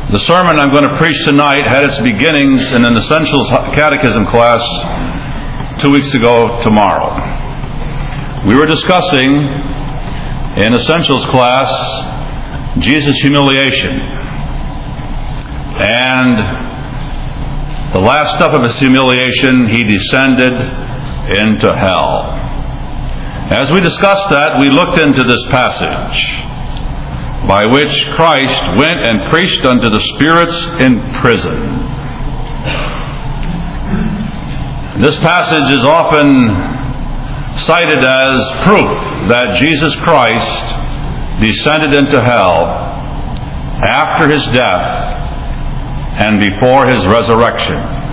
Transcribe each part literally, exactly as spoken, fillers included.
The sermon I'm going to preach tonight had its beginnings in an Essentials Catechism class two weeks ago tomorrow. We were discussing in Essentials class Jesus' humiliation. And the last step of his humiliation, he descended into hell. As we discussed that, we looked into this passage by which Christ went and preached unto the spirits in prison. This passage is often cited as proof that Jesus Christ descended into hell after his death and before his resurrection.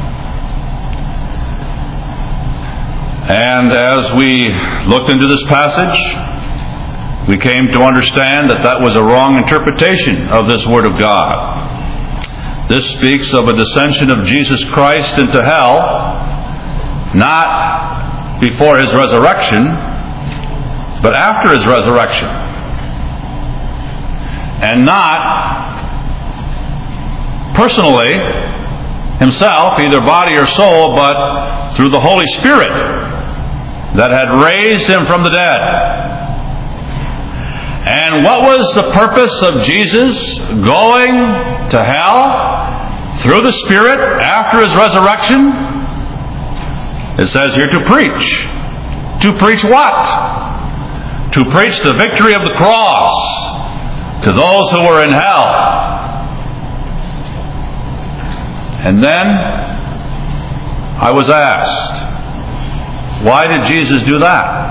And as we looked into this passage, we came to understand that that was a wrong interpretation of this Word of God. This speaks of a descension of Jesus Christ into hell, not before his resurrection, but after his resurrection. And not personally, himself, either body or soul, but through the Holy Spirit that had raised him from the dead. And what was the purpose of Jesus going to hell through the Spirit after his resurrection? It says here to preach. To preach what? To preach the victory of the cross to those who were in hell. And then I was asked, why did Jesus do that?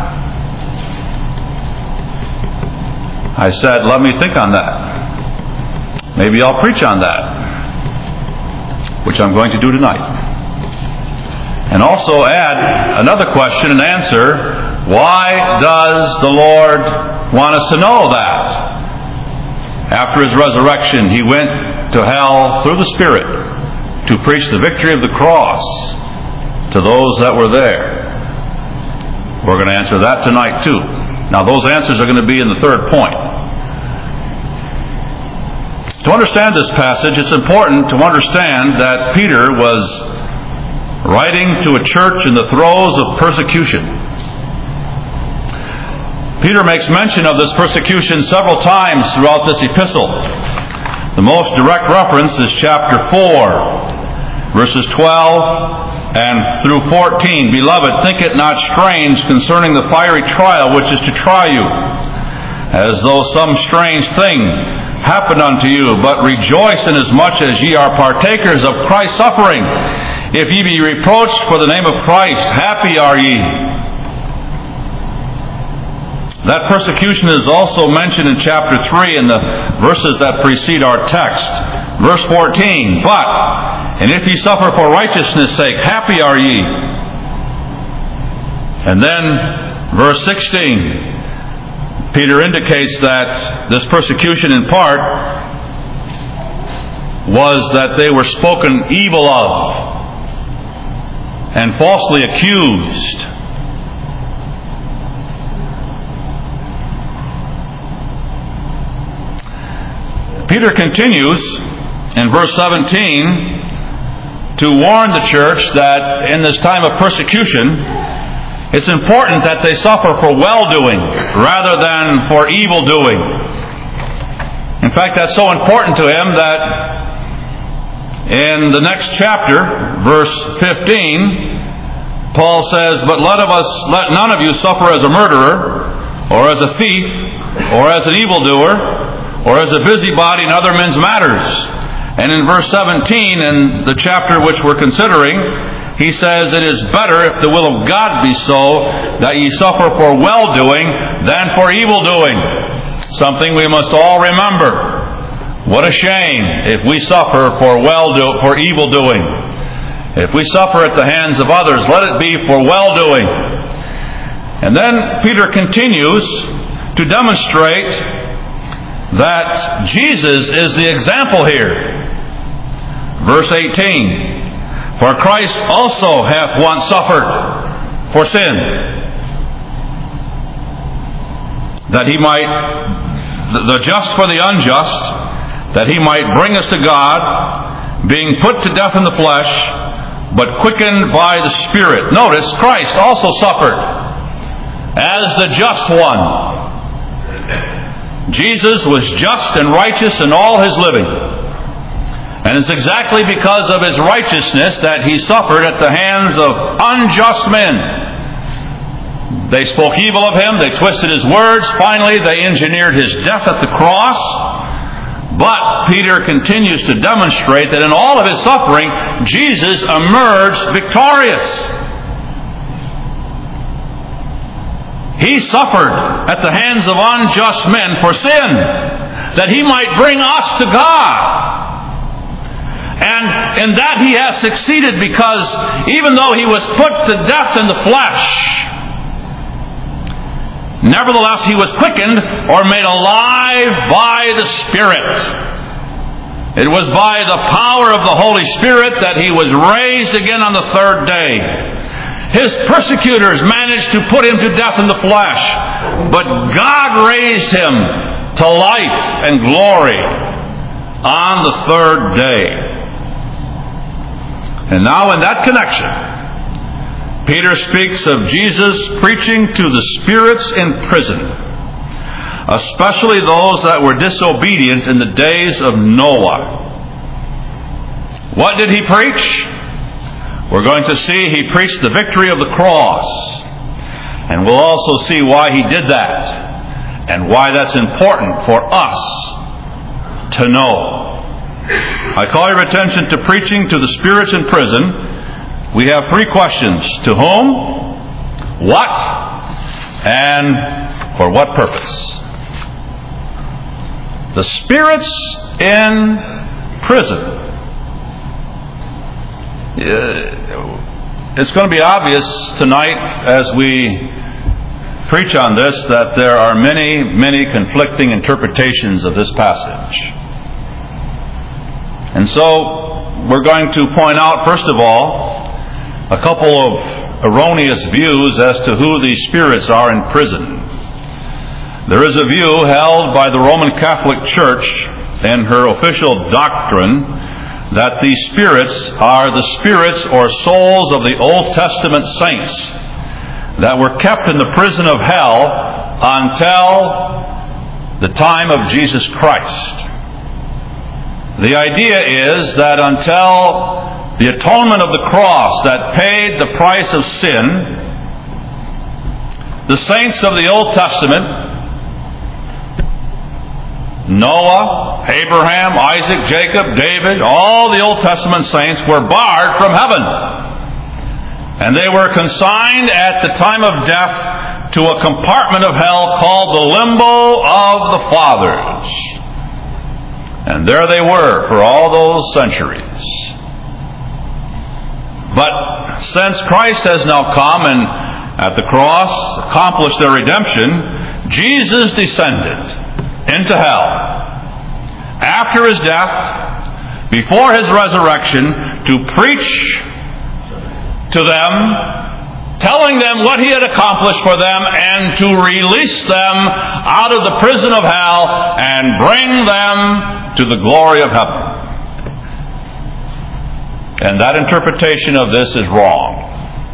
I said, let me think on that. Maybe I'll preach on that, which I'm going to do tonight. And also add another question and answer, why does the Lord want us to know that? After his resurrection, he went to hell through the Spirit to preach the victory of the cross to those that were there. We're going to answer that tonight too. Now those answers are going to be in the third point. To understand this passage, it's important to understand that Peter was writing to a church in the throes of persecution. Peter makes mention of this persecution several times throughout this epistle. The most direct reference is chapter four, verses twelve and through fourteen. Beloved, think it not strange concerning the fiery trial which is to try you, as though some strange thing happened unto you, but rejoice inasmuch as ye are partakers of Christ's suffering. If ye be reproached for the name of Christ, happy are ye. That persecution is also mentioned in chapter three in the verses that precede our text. Verse fourteen, but, and if ye suffer for righteousness' sake, happy are ye. And then, verse sixteen, Peter indicates that this persecution in part was that they were spoken evil of and falsely accused. Peter continues in verse seventeen to warn the church that in this time of persecution, it's important that they suffer for well-doing rather than for evil-doing. In fact, that's so important to him that in the next chapter, verse fifteen, Paul says, but let of us, let none of you suffer as a murderer, or as a thief, or as an evildoer, or as a busybody in other men's matters. And in verse seventeen, in the chapter which we're considering, he says, it is better, if the will of God be so, that ye suffer for well-doing than for evil-doing. Something we must all remember. What a shame if we suffer for well-do- for evil-doing. If we suffer at the hands of others, let it be for well-doing. And then Peter continues to demonstrate that Jesus is the example here. Verse eighteen, for Christ also hath once suffered for sin, that he might, the just for the unjust, that he might bring us to God, being put to death in the flesh, but quickened by the Spirit. Notice, Christ also suffered as the just one. Jesus was just and righteous in all his living. And it's exactly because of his righteousness that he suffered at the hands of unjust men. They spoke evil of him, they twisted his words, finally they engineered his death at the cross. But Peter continues to demonstrate that in all of his suffering, Jesus emerged victorious. He suffered at the hands of unjust men for sin, that he might bring us to God. And in that he has succeeded, because even though he was put to death in the flesh, nevertheless he was quickened or made alive by the Spirit. It was by the power of the Holy Spirit that he was raised again on the third day. His persecutors managed to put him to death in the flesh, but God raised him to life and glory on the third day. And now in that connection, Peter speaks of Jesus preaching to the spirits in prison, especially those that were disobedient in the days of Noah. What did he preach? We're going to see he preached the victory of the cross. And we'll also see why he did that, and why that's important for us to know. I call your attention to preaching to the spirits in prison. We have three questions: to whom, what, and for what purpose. The spirits in prison. It's going to be obvious tonight as we preach on this that there are many, many conflicting interpretations of this passage. And so we're going to point out, first of all, a couple of erroneous views as to who these spirits are in prison. There is a view held by the Roman Catholic Church in her official doctrine that these spirits are the spirits or souls of the Old Testament saints that were kept in the prison of hell until the time of Jesus Christ. The idea is that until the atonement of the cross that paid the price of sin, the saints of the Old Testament, Noah, Abraham, Isaac, Jacob, David, all the Old Testament saints were barred from heaven. And they were consigned at the time of death to a compartment of hell called the limbo of the fathers. And there they were for all those centuries. But since Christ has now come and at the cross accomplished their redemption, Jesus descended into hell after his death, before his resurrection, to preach to them, telling them what he had accomplished for them, and to release them out of the prison of hell and bring them to the glory of heaven. And that interpretation of this is wrong.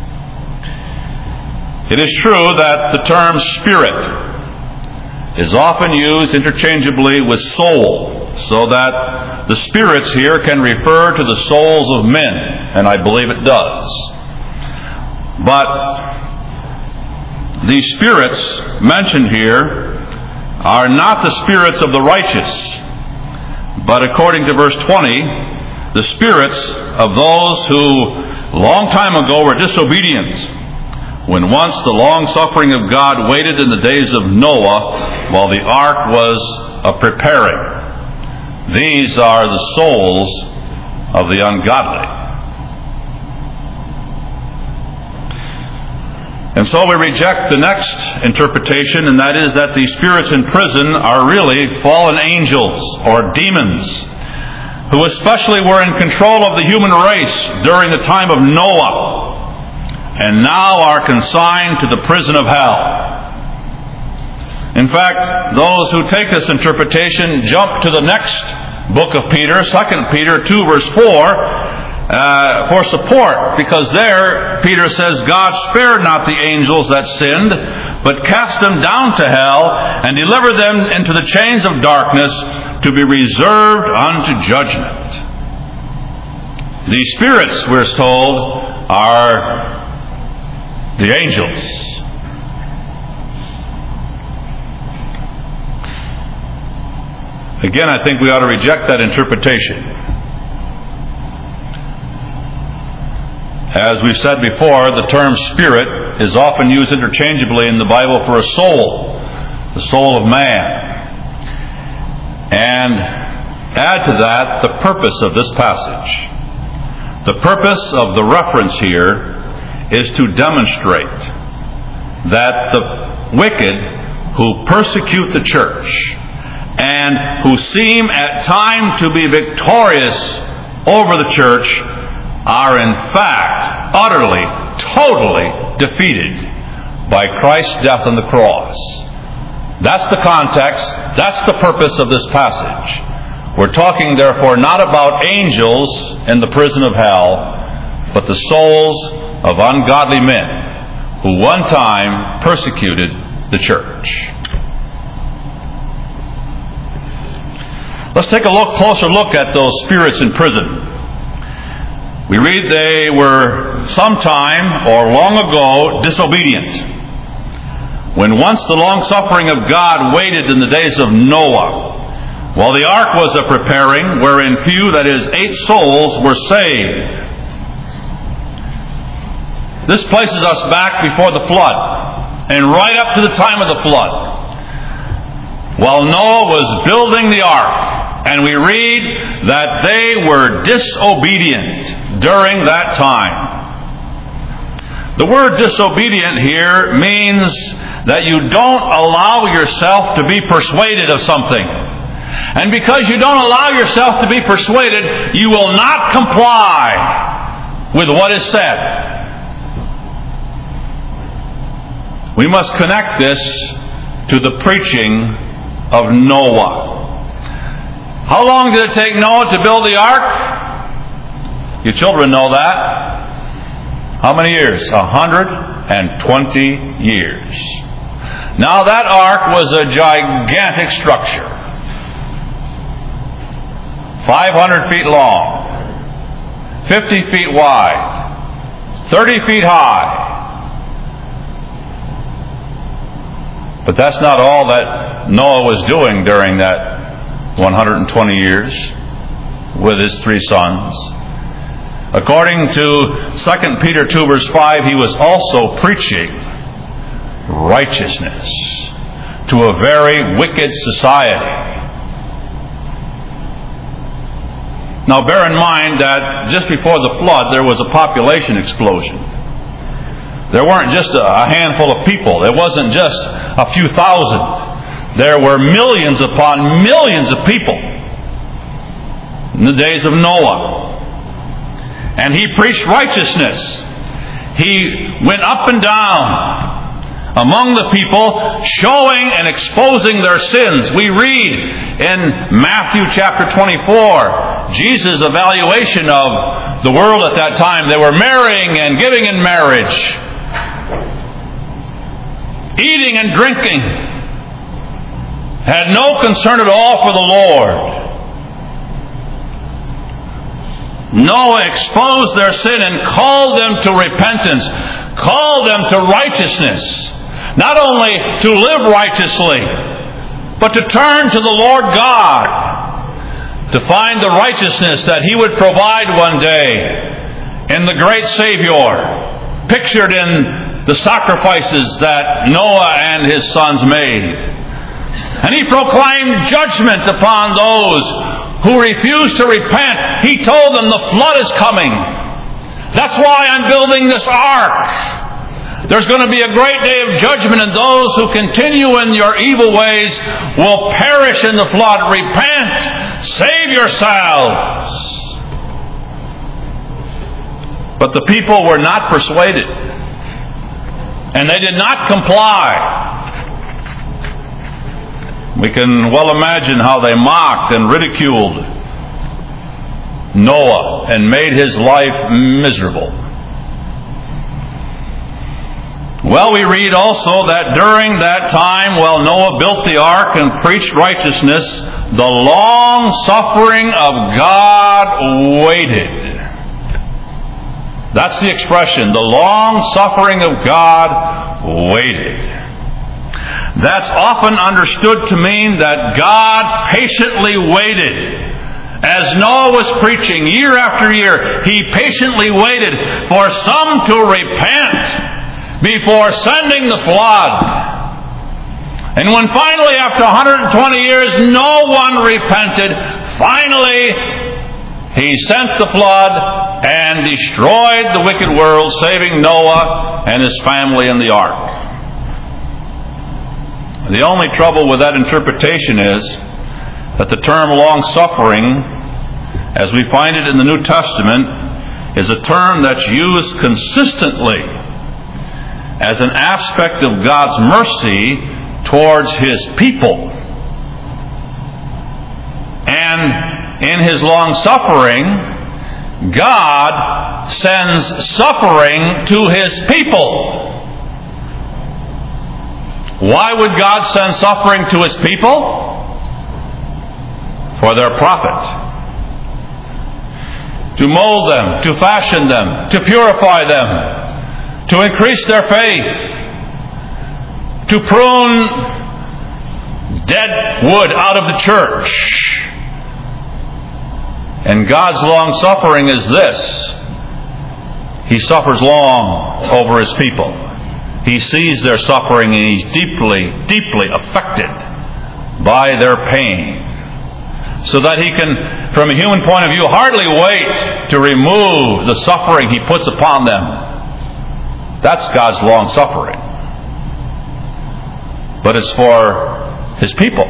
It is true that the term spirit is often used interchangeably with soul, so that the spirits here can refer to the souls of men, and I believe it does. But the spirits mentioned here are not the spirits of the righteous, but according to verse twenty, the spirits of those who long time ago were disobedient, when once the long-suffering of God waited in the days of Noah while the ark was a preparing. These are the souls of the ungodly. And so we reject the next interpretation, and that is that the spirits in prison are really fallen angels or demons, who especially were in control of the human race during the time of Noah, and now are consigned to the prison of hell. In fact, those who take this interpretation jump to the next book of Peter, Second Peter two, verse four, uh, for support, because there Peter says, God spared not the angels that sinned, but cast them down to hell, and delivered them into the chains of darkness, to be reserved unto judgment. These spirits, we're told, are the angels. Again, I think we ought to reject that interpretation. As we've said before, the term spirit is often used interchangeably in the Bible for a soul, the soul of man. And add to that the purpose of this passage. The purpose of the reference here is to demonstrate that the wicked who persecute the church and who seem at times to be victorious over the church are in fact utterly, totally defeated by Christ's death on the cross. That's the context, that's the purpose of this passage. We're talking therefore not about angels in the prison of hell, but the souls of ungodly men who one time persecuted the church. Let's take a look, closer look at those spirits in prison. We read they were sometime or long ago disobedient. When once the long suffering of God waited in the days of Noah, while the ark was a preparing, wherein few, that is, eight souls, were saved. This places us back before the flood, and right up to the time of the flood, while Noah was building the ark. And we read that they were disobedient during that time. The word disobedient here means that you don't allow yourself to be persuaded of something. And because you don't allow yourself to be persuaded, you will not comply with what is said. We must connect this to the preaching of Noah. How long did it take Noah to build the ark? You children know that. How many years? A hundred and twenty years. Now that ark was a gigantic structure. five hundred feet long, fifty feet wide, thirty feet high. But that's not all that Noah was doing during that one hundred twenty years with his three sons. According to Second Peter two, verse five, he was also preaching righteousness to a very wicked society. Now bear in mind that just before the flood there was a population explosion. There weren't just a handful of people. It wasn't just a few thousand. There were millions upon millions of people in the days of Noah. And he preached righteousness. He went up and down among the people, showing and exposing their sins. We read in Matthew chapter twenty-four, Jesus' evaluation of the world at that time. They were marrying and giving in marriage, eating and drinking, had no concern at all for the Lord. Noah exposed their sin and called them to repentance, called them to righteousness. Not only to live righteously, but to turn to the Lord God, to find the righteousness that He would provide one day in the great Savior, pictured in the sacrifices that Noah and his sons made. And He proclaimed judgment upon those who refused to repent. He told them the flood is coming. That's why I'm building this ark. There's going to be a great day of judgment, and those who continue in your evil ways will perish in the flood. Repent! Save yourselves! But the people were not persuaded, and they did not comply. We can well imagine how they mocked and ridiculed Noah and made his life miserable. Well, we read also that during that time, while Noah built the ark and preached righteousness, the long suffering of God waited. That's the expression, the long suffering of God waited. That's often understood to mean that God patiently waited. As Noah was preaching year after year, he patiently waited for some to repent before sending the flood. And when finally, after one hundred twenty years, no one repented, finally he sent the flood and destroyed the wicked world, saving Noah and his family in the ark. The only trouble with that interpretation is that the term long-suffering, as we find it in the New Testament, is a term that's used consistently as an aspect of God's mercy towards His people. And in His long-suffering, God sends suffering to His people. Why would God send suffering to His people? For their profit. To mold them, to fashion them, to purify them, to increase their faith, to prune dead wood out of the church. And God's long suffering is this: He suffers long over His people. He sees their suffering and He's deeply, deeply affected by their pain, so that He can, from a human point of view, hardly wait to remove the suffering He puts upon them. That's God's long suffering. But it's for His people.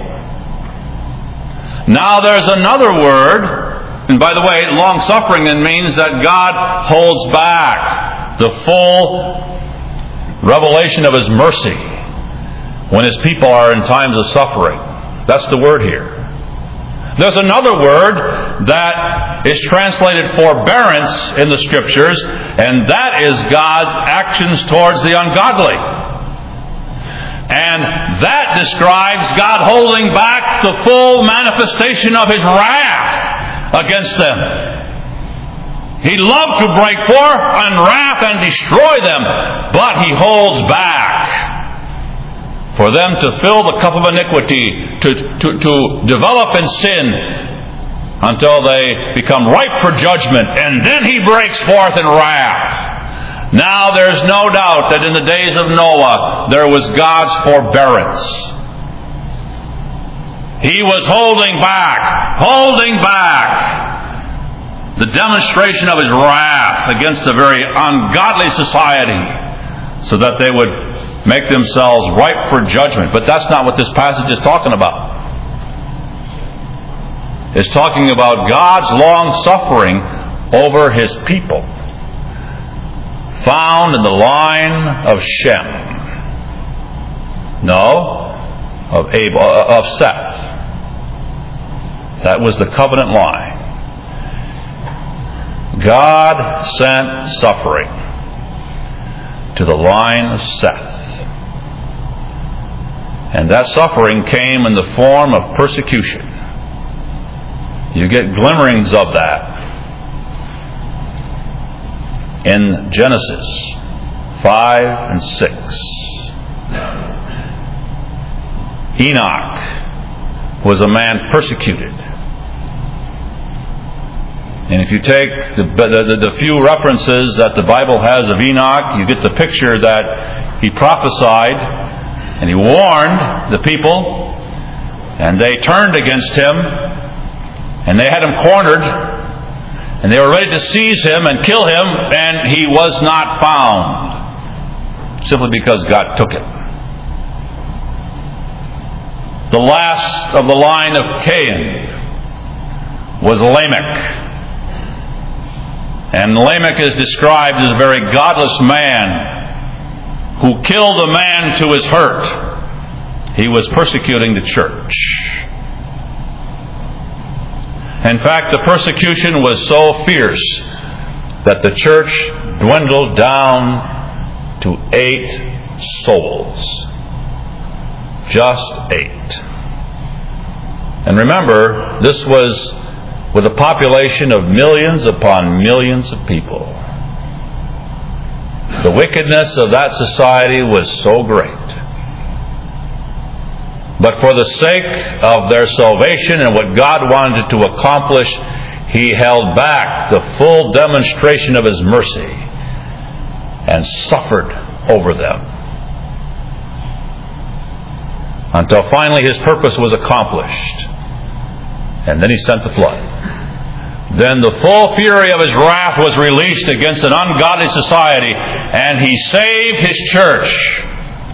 Now there's another word, and by the way, long suffering then means that God holds back the full revelation of His mercy when His people are in times of suffering. That's the word here. There's another word that is translated forbearance in the Scriptures, and that is God's actions towards the ungodly. And that describes God holding back the full manifestation of His wrath against them. He'd love to break forth in wrath and destroy them, but He holds back for them to fill the cup of iniquity, to, to, to develop in sin until they become ripe for judgment, and then He breaks forth in wrath. Now there's no doubt that in the days of Noah there was God's forbearance. He was holding back, holding back the demonstration of His wrath against a very ungodly society, so that they would make themselves ripe for judgment. But that's not what this passage is talking about. It's talking about God's long suffering over His people, found in the line of Shem. No, of Abel, of Seth. That was the covenant line. God sent suffering to the line of Seth. And that suffering came in the form of persecution. You get glimmerings of that in Genesis five and six. Enoch was a man persecuted. And if you take the, the, the few references that the Bible has of Enoch, you get the picture that he prophesied and he warned the people, and they turned against him, and they had him cornered, and they were ready to seize him and kill him, and he was not found, simply because God took him. The last of the line of Cain was Lamech. And Lamech is described as a very godless man who killed a man to his hurt. He was persecuting the church. In fact, the persecution was so fierce that the church dwindled down to eight souls. Just eight. And remember, this was with a population of millions upon millions of people. The wickedness of that society was so great. But for the sake of their salvation and what God wanted to accomplish, He held back the full demonstration of His mercy and suffered over them until finally His purpose was accomplished. And then He sent the flood. Then the full fury of His wrath was released against an ungodly society, and He saved His church.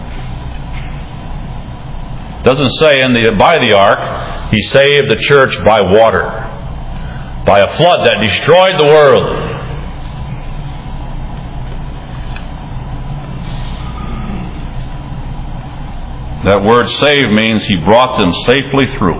It doesn't say in the by the ark. He saved the church by water, by a flood that destroyed the world. That word "save" means He brought them safely through.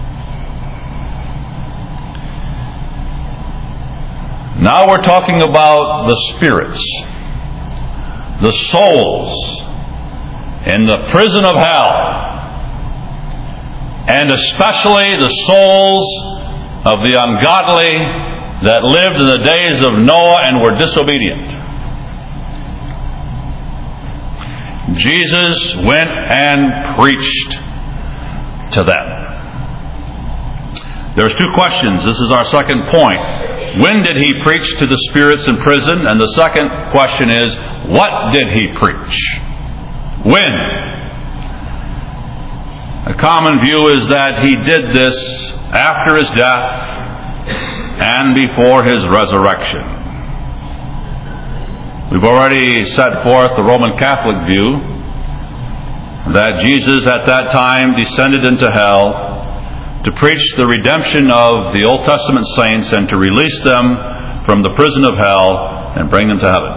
Now we're talking about the spirits, the souls in the prison of hell, and especially the souls of the ungodly that lived in the days of Noah and were disobedient. Jesus went and preached to them. There's two questions. This is our second point. When did He preach to the spirits in prison? And the second question is, what did He preach? When? A common view is that He did this after His death and before His resurrection. We've already set forth the Roman Catholic view that Jesus at that time descended into hell to preach the redemption of the Old Testament saints and to release them from the prison of hell and bring them to heaven.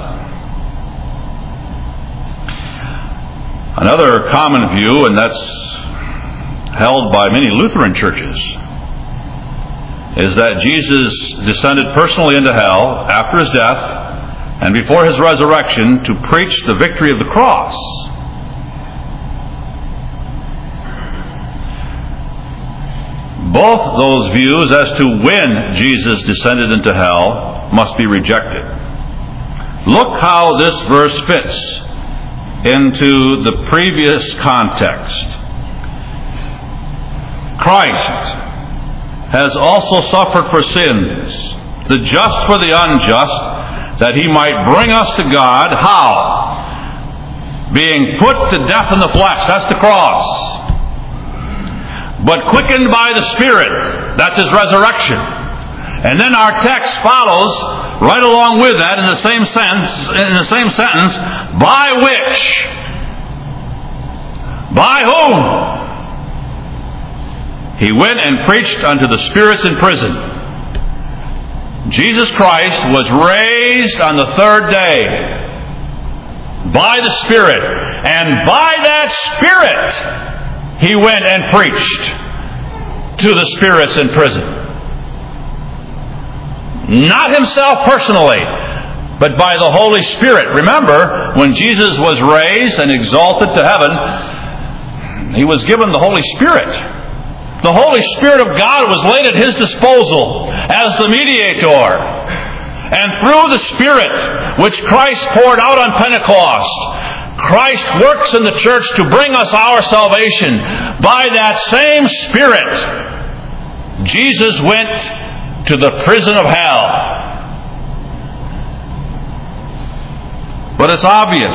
Another common view, and that's held by many Lutheran churches, is that Jesus descended personally into hell after His death and before His resurrection to preach the victory of the cross. Both those views as to when Jesus descended into hell must be rejected. Look how this verse fits into the previous context. Christ has also suffered for sins, the just for the unjust, that He might bring us to God. How? Being put to death in the flesh. That's the cross. But quickened by the Spirit. That's His resurrection. And then our text follows right along with that in the same sentence, in the same sentence, by which? By whom? He went and preached unto the spirits in prison. Jesus Christ was raised on the third day by the Spirit. And by that Spirit, He went and preached to the spirits in prison. Not Himself personally, but by the Holy Spirit. Remember, when Jesus was raised and exalted to heaven, He was given the Holy Spirit. The Holy Spirit of God was laid at His disposal as the mediator. And through the Spirit, which Christ poured out on Pentecost, Christ works in the church to bring us our salvation. By that same Spirit, Jesus went to the prison of hell. But it's obvious,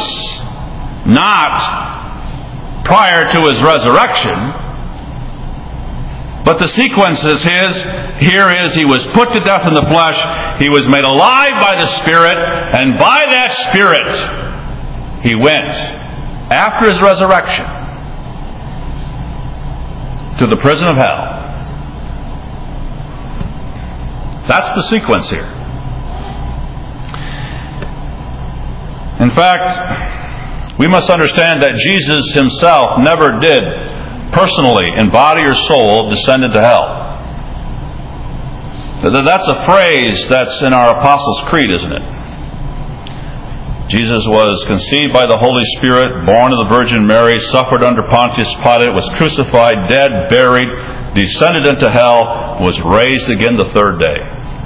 not prior to His resurrection, but the sequence is His. Here is, He was put to death in the flesh, He was made alive by the Spirit, and by that Spirit, He went, after His resurrection, to the prison of hell. That's the sequence here. In fact, we must understand that Jesus Himself never did personally, in body or soul, descend into hell. That's a phrase that's in our Apostles' Creed, isn't it? Jesus was conceived by the Holy Spirit, born of the Virgin Mary, suffered under Pontius Pilate, was crucified, dead, buried, descended into hell, was raised again the third day.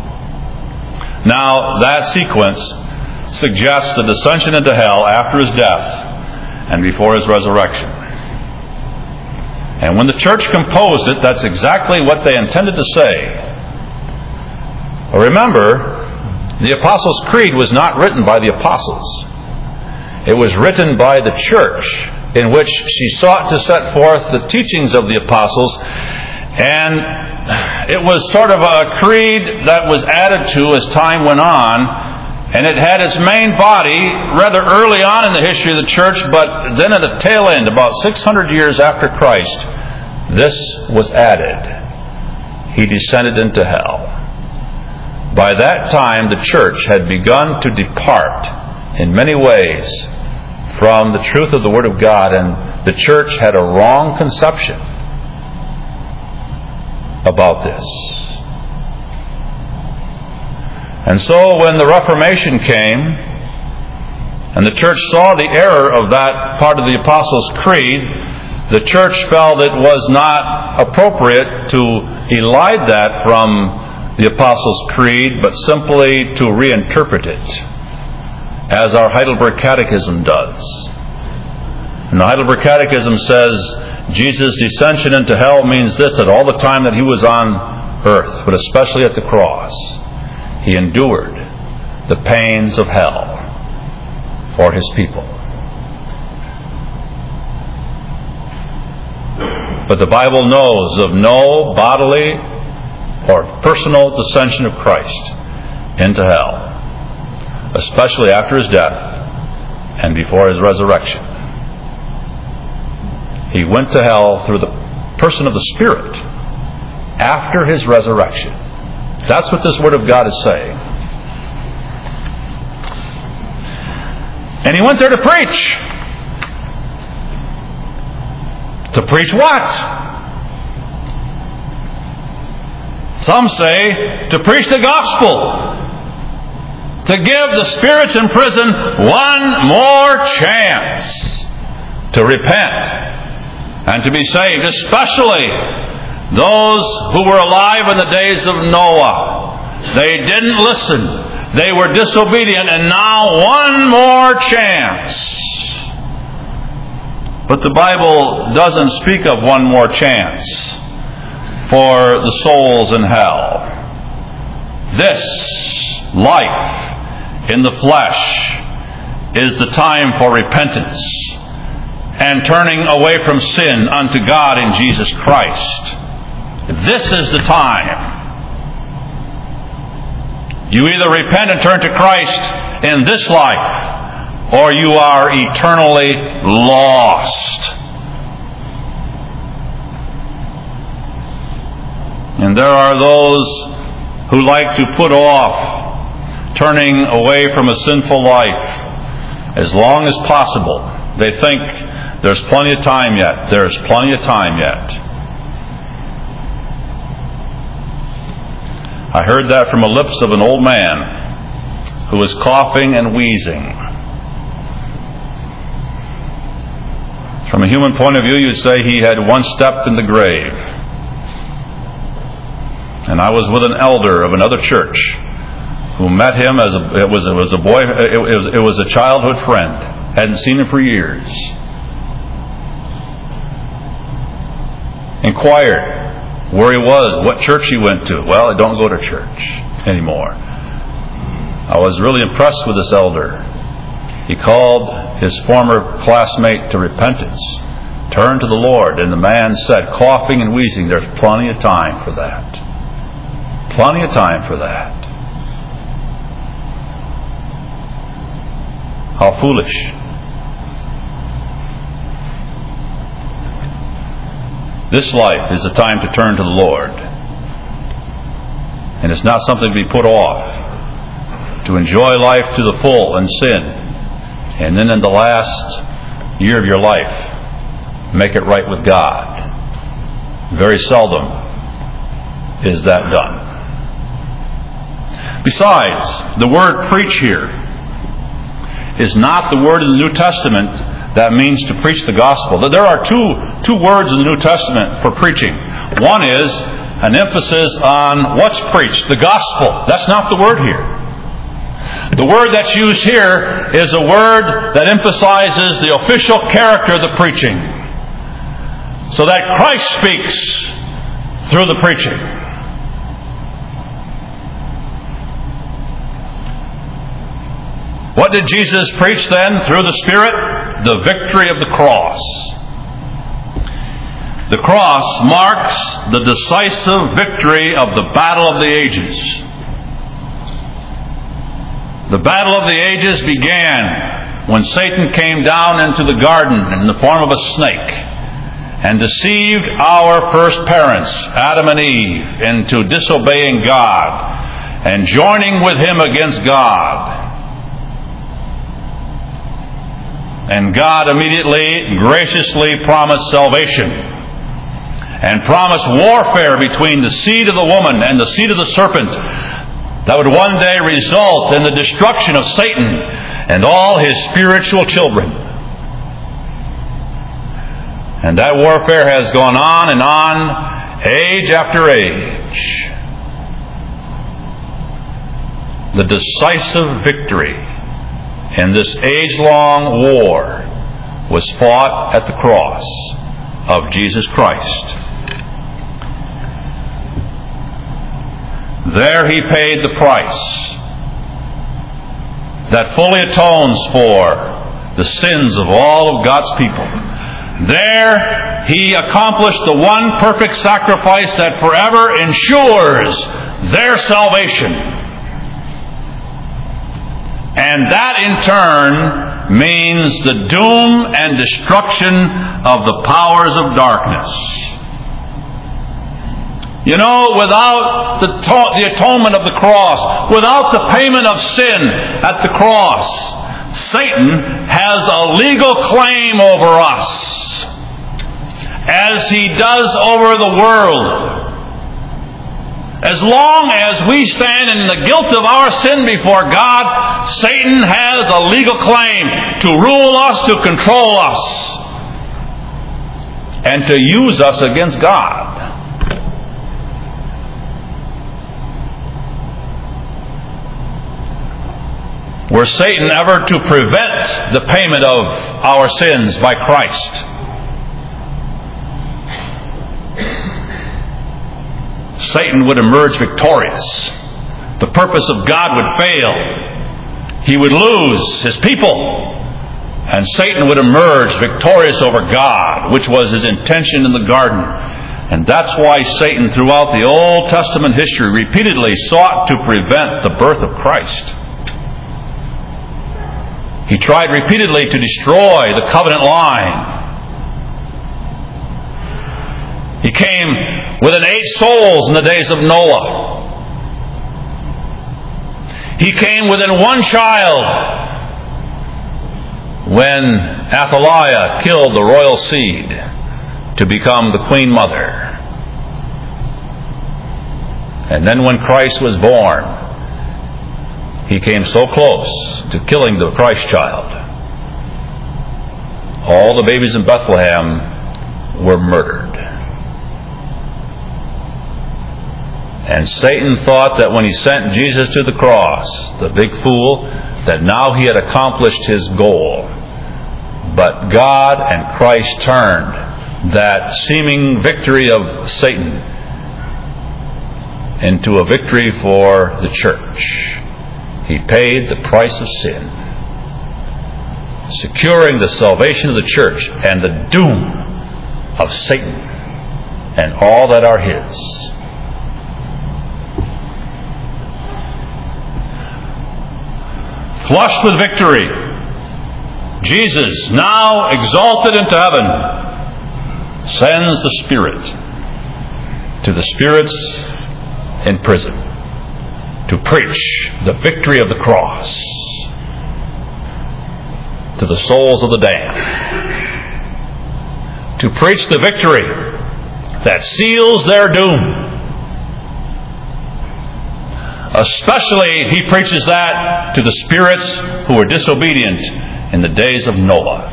Now, that sequence suggests the descension into hell after his death and before his resurrection. And when the church composed it, that's exactly what they intended to say. Remember, the Apostles' Creed was not written by the apostles. It was written by the church, in which she sought to set forth the teachings of the apostles, and it was sort of a creed that was added to as time went on, and it had its main body rather early on in the history of the church, but then at the tail end, about six hundred years after Christ, this was added. He descended into hell. By that time, the church had begun to depart in many ways from the truth of the Word of God, and the church had a wrong conception about this. And so when the Reformation came, and the church saw the error of that part of the Apostles' Creed, the church felt it was not appropriate to elide that from the Apostles' Creed, but simply to reinterpret it, as our Heidelberg Catechism does. And the Heidelberg Catechism says Jesus' descension into hell means this, that all the time that he was on earth, but especially at the cross, he endured the pains of hell for his people. But the Bible knows of no bodily or personal descension of Christ into hell, especially after his death and before his resurrection. He went to hell through the person of the Spirit after his resurrection. That's what this Word of God is saying. And he went there to preach. To preach what? Some say to preach the gospel. To give the spirits in prison one more chance to repent and to be saved, especially those who were alive in the days of Noah. They didn't listen. They were disobedient, and now one more chance. But the Bible doesn't speak of one more chance for the souls in hell. This life in the flesh is the time for repentance and turning away from sin unto God in Jesus Christ. This is the time. You either repent and turn to Christ in this life, or you are eternally lost. And there are those who like to put off turning away from a sinful life as long as possible. They think there's plenty of time yet. There's plenty of time yet. I heard that from the lips of an old man who was coughing and wheezing. From a human point of view, you'd say he had one step in the grave. And I was with an elder of another church who met him as a, it was it was a boy it was it was a childhood friend. Hadn't seen him for years. Inquired where he was, what church he went to. Well, I don't go to church anymore. I was really impressed with this elder. He called his former classmate to repentance, turned to the Lord, and the man said, coughing and wheezing, there's plenty of time for that. Plenty of time for that. How foolish. This life is a time to turn to the Lord. And it's not something to be put off. To enjoy life to the full and sin. And then in the last year of your life, make it right with God. Very seldom is that done. Besides, the word preach here is not the word in the New Testament that means to preach the gospel. There are two, two words in the New Testament for preaching. One is an emphasis on what's preached, the gospel. That's not the word here. The word that's used here is a word that emphasizes the official character of the preaching, so that Christ speaks through the preaching. What did Jesus preach then through the Spirit? The victory of the cross. The cross marks the decisive victory of the battle of the ages. The battle of the ages began when Satan came down into the garden in the form of a snake and deceived our first parents, Adam and Eve, into disobeying God and joining with him against God. And God immediately, graciously promised salvation and promised warfare between the seed of the woman and the seed of the serpent that would one day result in the destruction of Satan and all his spiritual children. And that warfare has gone on and on, age after age. The decisive victory in this age-long war was fought at the cross of Jesus Christ. There he paid the price that fully atones for the sins of all of God's people. There he accomplished the one perfect sacrifice that forever ensures their salvation. And that in turn means the doom and destruction of the powers of darkness. You know, without the, to- the atonement of the cross, without the payment of sin at the cross, Satan has a legal claim over us, as he does over the world. As long as we stand in the guilt of our sin before God, Satan has a legal claim to rule us, to control us, and to use us against God. Were Satan ever to prevent the payment of our sins by Christ, Satan would emerge victorious. The purpose of God would fail. He would lose his people. And Satan would emerge victorious over God, which was his intention in the garden. And that's why Satan, throughout the Old Testament history, repeatedly sought to prevent the birth of Christ. He tried repeatedly to destroy the covenant line. He came within eight souls in the days of Noah. He came within one child when Athaliah killed the royal seed to become the queen mother. And then when Christ was born, he came so close to killing the Christ child. All the babies in Bethlehem were murdered. And Satan thought that when he sent Jesus to the cross, the big fool, that now he had accomplished his goal. But God and Christ turned that seeming victory of Satan into a victory for the church. He paid the price of sin, securing the salvation of the church and the doom of Satan and all that are his. Flushed with victory, Jesus, now exalted into heaven, sends the Spirit to the spirits in prison to preach the victory of the cross to the souls of the damned, to preach the victory that seals their doom. Especially, he preaches that to the spirits who were disobedient in the days of Noah.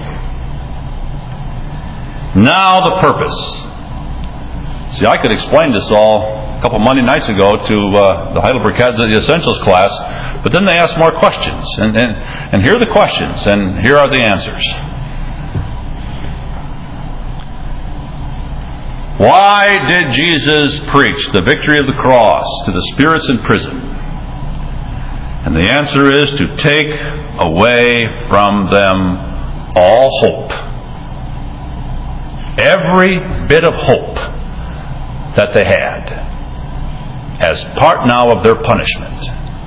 Now the purpose. See, I could explain this all a couple Monday nights ago to uh, the Heidelberg Catholic Essentials class, but then they asked more questions. And, and, and here are the questions, and here are the answers. Why did Jesus preach the victory of the cross to the spirits in prison? And the answer is to take away from them all hope. Every bit of hope that they had as part now of their punishment.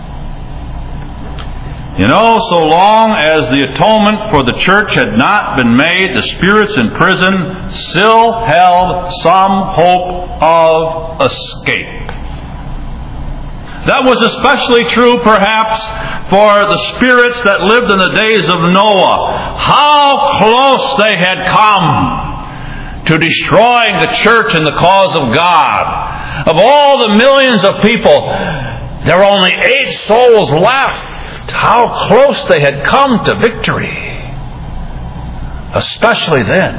You know, so long as the atonement for the church had not been made, the spirits in prison still held some hope of escape. That was especially true, perhaps, for the spirits that lived in the days of Noah. How close they had come to destroying the church and the cause of God. Of all the millions of people, there were only eight souls left. How close they had come to victory. Especially then.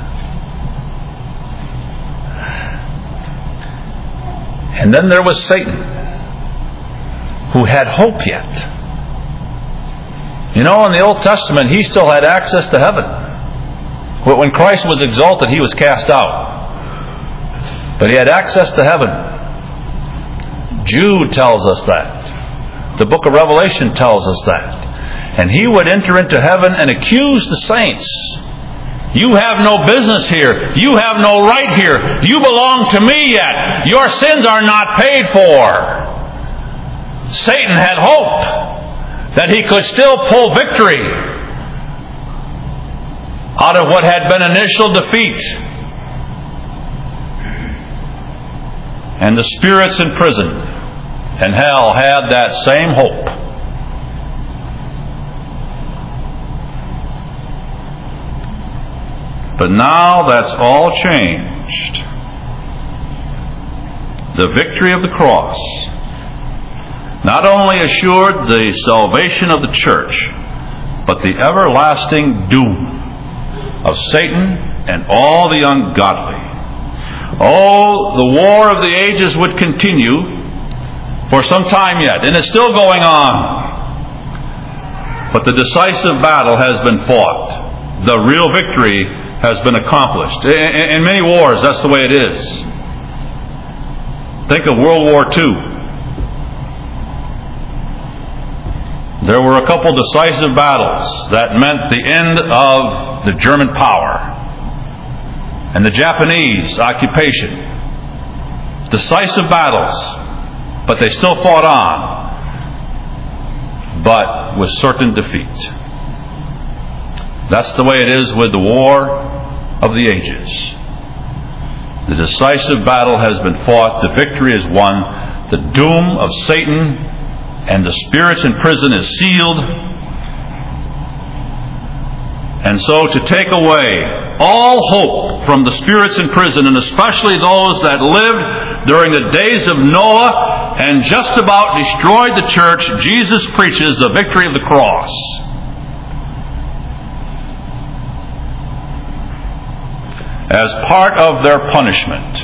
And then there was Satan, who had hope yet. You know, in the Old Testament, he still had access to heaven. When Christ was exalted, he was cast out. But he had access to heaven. Jude tells us that. The book of Revelation tells us that. And he would enter into heaven and accuse the saints. You have no business here. You have no right here. You belong to me yet. Your sins are not paid for. Satan had hope that he could still pull victory out of what had been initial defeat. And the spirits in prison and hell had that same hope. But now that's all changed. The victory of the cross not only assured the salvation of the church, but the everlasting doom of Satan and all the ungodly. Oh, the war of the ages would continue for some time yet, and it's still going on. But the decisive battle has been fought. The real victory has been accomplished. In many wars, that's the way it is. Think of World War Two. There were a couple decisive battles that meant the end of the German power and the Japanese occupation. Decisive battles, but they still fought on, but with certain defeat. That's the way it is with the war of the ages. The decisive battle has been fought. The victory is won. The doom of Satan and the spirits in prison is sealed. And so to take away all hope from the spirits in prison, and especially those that lived during the days of Noah and just about destroyed the church, Jesus preaches the victory of the cross. As part of their punishment.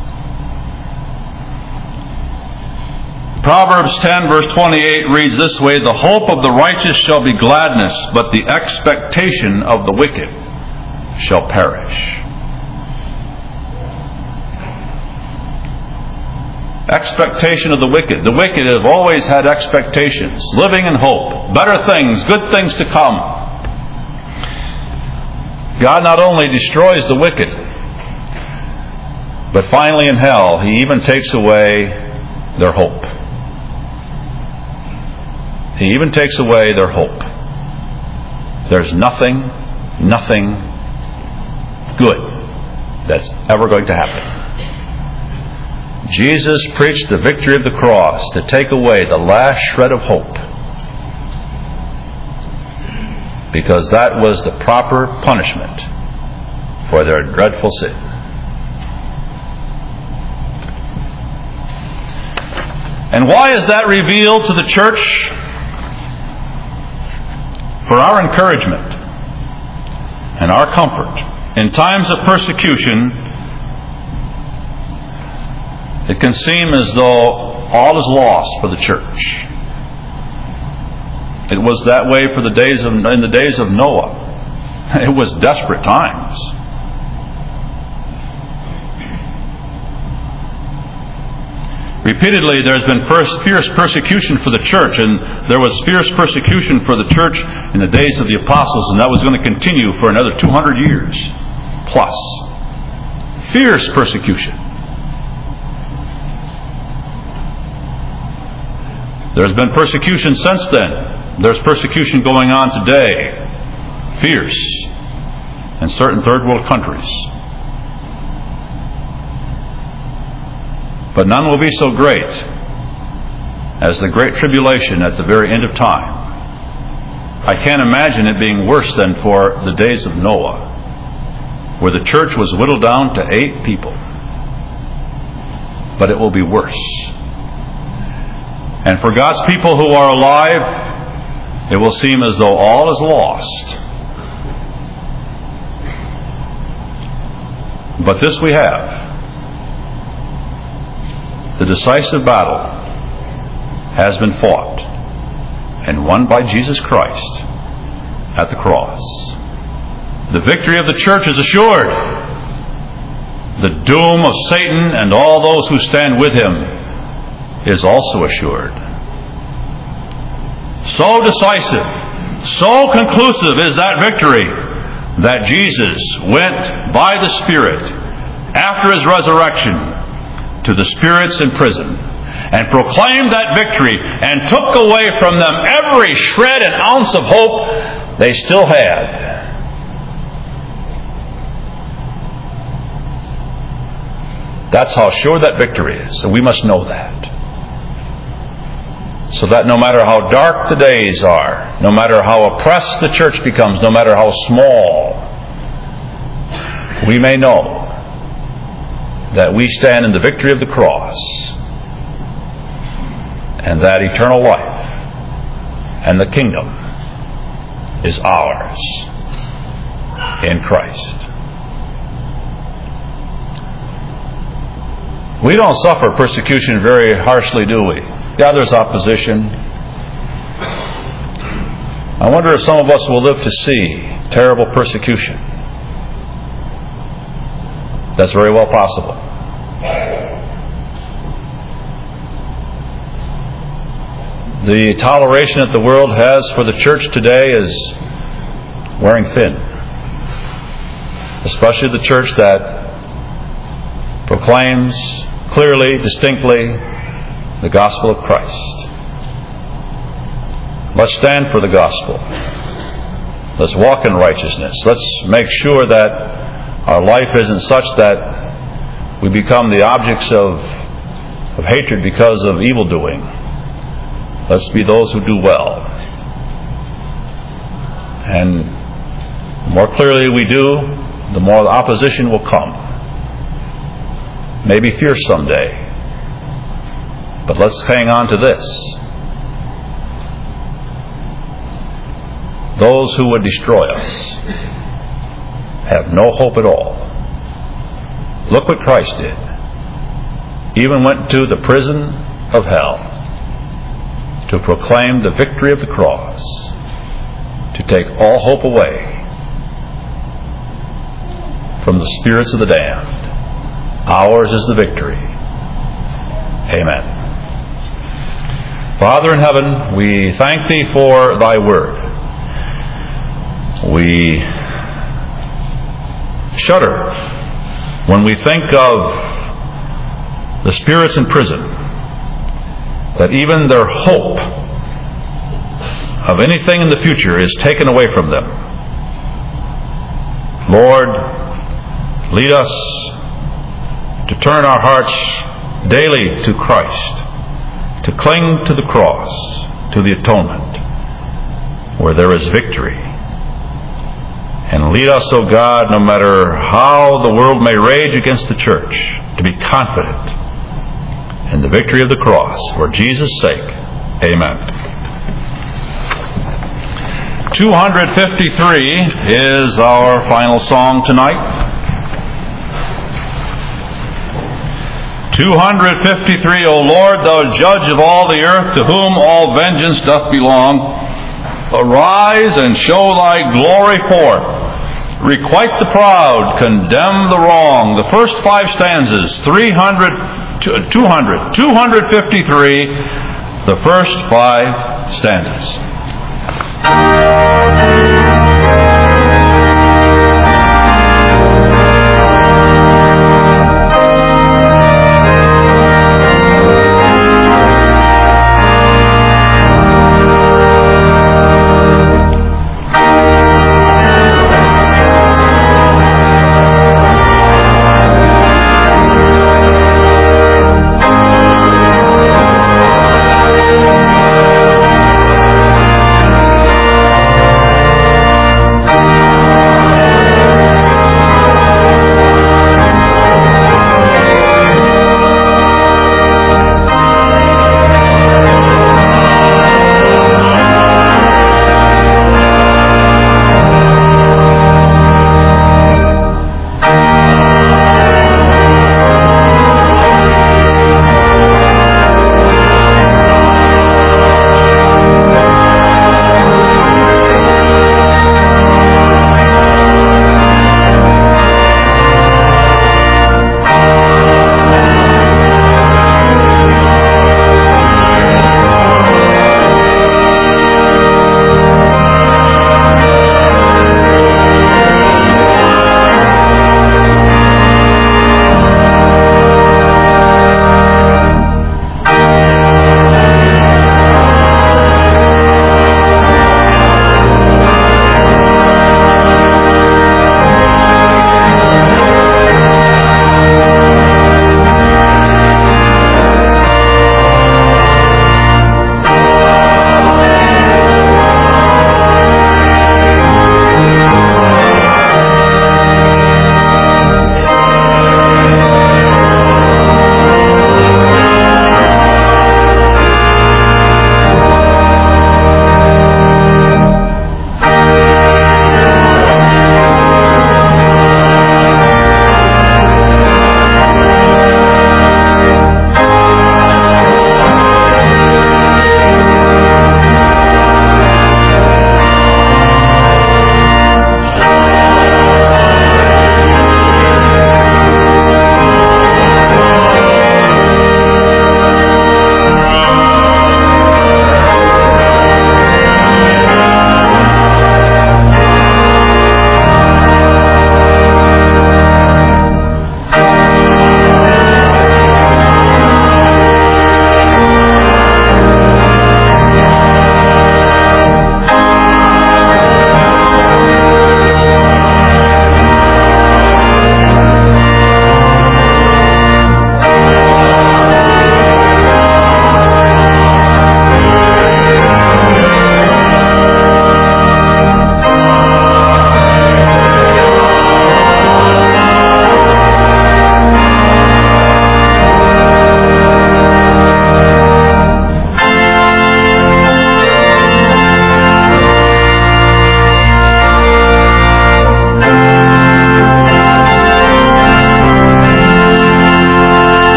Proverbs ten verse twenty-eight reads this way: the hope of the righteous shall be gladness, but the expectation of the wicked shall perish. Expectation of the wicked. The wicked have always had expectations, living in hope, better things, good things to come. God not only destroys the wicked, but finally in hell, He even takes away their hope. He even takes away their hope. There's nothing, nothing good that's ever going to happen. Jesus preached the victory of the cross to take away the last shred of hope, because that was the proper punishment for their dreadful sin. And why is that revealed to the church? For our encouragement and our comfort. In times of persecution, it can seem as though all is lost for the church. It was that way for the days of in the days of Noah. It was desperate times. Repeatedly, there's been first fierce persecution for the church, and there was fierce persecution for the church in the days of the apostles, and that was going to continue for another two hundred years plus. Fierce persecution. There's been persecution since then. There's persecution going on today. Fierce. In certain third world countries. But none will be so great as the Great Tribulation at the very end of time. I can't imagine it being worse than for the days of Noah, where the church was whittled down to eight people. But it will be worse. And for God's people who are alive, it will seem as though all is lost. But this we have. The decisive battle has been fought and won by Jesus Christ at the cross. The victory of the church is assured. The doom of Satan and all those who stand with him is also assured. So decisive, so conclusive is that victory that Jesus went by the Spirit after his resurrection to the spirits in prison and proclaimed that victory and took away from them every shred and ounce of hope they still had. That's how sure that victory is. So we must know that. So that no matter how dark the days are, no matter how oppressed the church becomes, no matter how small, we may know that we stand in the victory of the cross, and that eternal life and the kingdom is ours in Christ. We don't suffer persecution very harshly, do we? Yeah, there's opposition. I wonder if some of us will live to see terrible persecution. That's very well possible. The toleration that the world has for the church today is wearing thin. Especially the church that proclaims clearly, distinctly, the gospel of Christ. Let's stand for the gospel. Let's walk in righteousness. Let's make sure that our life isn't such that we become the objects of, of hatred because of evil doing. Let's be those who do well. And the more clearly we do, the more the opposition will come. Maybe fierce someday. But let's hang on to this. Those who would destroy us have no hope at all. Look what Christ did. Even went to the prison of hell to proclaim the victory of the cross, to take all hope away from the spirits of the damned. Ours is the victory. Amen. Father in heaven, we thank Thee for Thy word. We shudder when we think of the spirits in prison, that even their hope of anything in the future is taken away from them. Lord, lead us to turn our hearts daily to Christ, to cling to the cross, to the atonement, where there is victory. And lead us, O God, no matter how the world may rage against the church, to be confident and the victory of the cross for Jesus' sake. Amen. two fifty-three is our final song tonight. two fifty-three, O Lord, thou judge of all the earth, to whom all vengeance doth belong, arise and show thy glory forth. Requite the proud, condemn the wrong. The first five stanzas, three hundred, two hundred, two fifty-three, the first five stanzas.